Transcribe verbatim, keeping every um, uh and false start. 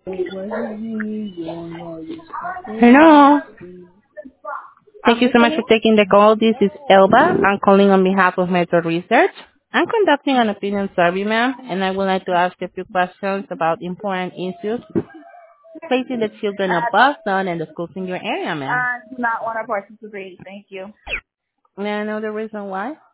Hello. Thank Um, you this so much is for taking the call. This is Elba. I'm calling on behalf of Metro Research. I'm conducting an opinion survey, ma'am, and I would like to ask a few questions about important issues facing the children of uh, Boston and the schools in your area, ma'am. I do not want to participate. Thank you. May I know the reason why?